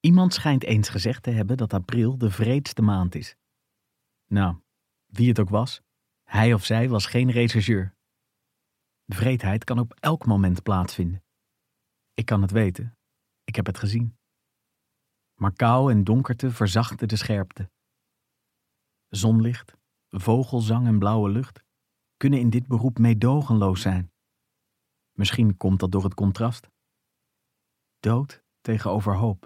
Iemand schijnt eens gezegd te hebben dat april de wreedste maand is. Nou, wie het ook was, hij of zij was geen rechercheur. Wreedheid kan op elk moment plaatsvinden. Ik kan het weten, ik heb het gezien. Maar kou en donkerte verzachten de scherpte. Zonlicht, vogelzang en blauwe lucht kunnen in dit beroep meedogenloos zijn. Misschien komt dat door het contrast. Dood tegenover hoop.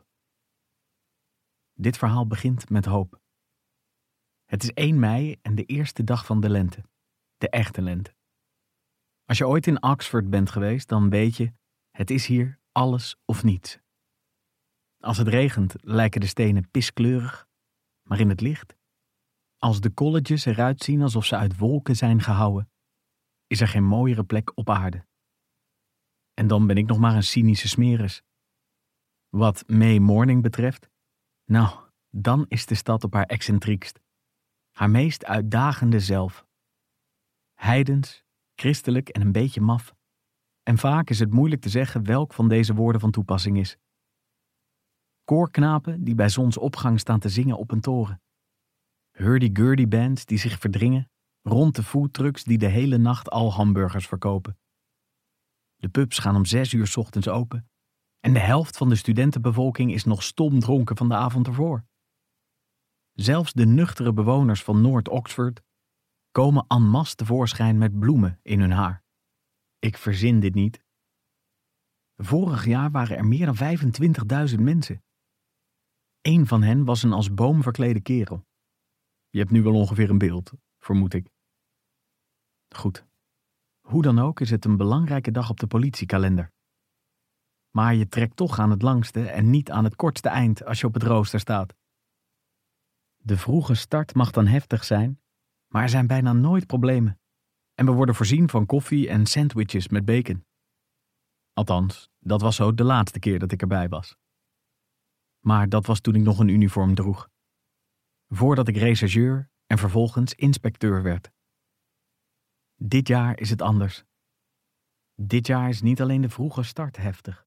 Dit verhaal begint met hoop. Het is 1 mei en de eerste dag van de lente. De echte lente. Als je ooit in Oxford bent geweest, dan weet je, het is hier alles of niets. Als het regent, lijken de stenen piskleurig, maar in het licht, als de colleges eruit zien alsof ze uit wolken zijn gehouwen, is er geen mooiere plek op aarde. En dan ben ik nog maar een cynische smeris. Wat May Morning betreft, nou, dan is de stad op haar excentriekst. Haar meest uitdagende zelf. Heidens, christelijk en een beetje maf. En vaak is het moeilijk te zeggen welk van deze woorden van toepassing is. Koorknapen die bij zonsopgang staan te zingen op een toren. Hurdy-gurdy bands die zich verdringen rond de foodtrucks die de hele nacht al hamburgers verkopen. De pubs gaan om 6 uur 's ochtends open en de helft van de studentenbevolking is nog stomdronken van de avond ervoor. Zelfs de nuchtere bewoners van Noord-Oxford komen en masse tevoorschijn met bloemen in hun haar. Ik verzin dit niet. Vorig jaar waren er meer dan 25.000 mensen. 1 van hen was een als boom verklede kerel. Je hebt nu wel ongeveer een beeld, vermoed ik. Goed. Hoe dan ook is het een belangrijke dag op de politiekalender. Maar je trekt toch aan het langste en niet aan het kortste eind als je op het rooster staat. De vroege start mag dan heftig zijn, maar er zijn bijna nooit problemen. En we worden voorzien van koffie en sandwiches met bacon. Althans, dat was zo de laatste keer dat ik erbij was. Maar dat was toen ik nog een uniform droeg. Voordat ik rechercheur en vervolgens inspecteur werd. Dit jaar is het anders. Dit jaar is niet alleen de vroege start heftig.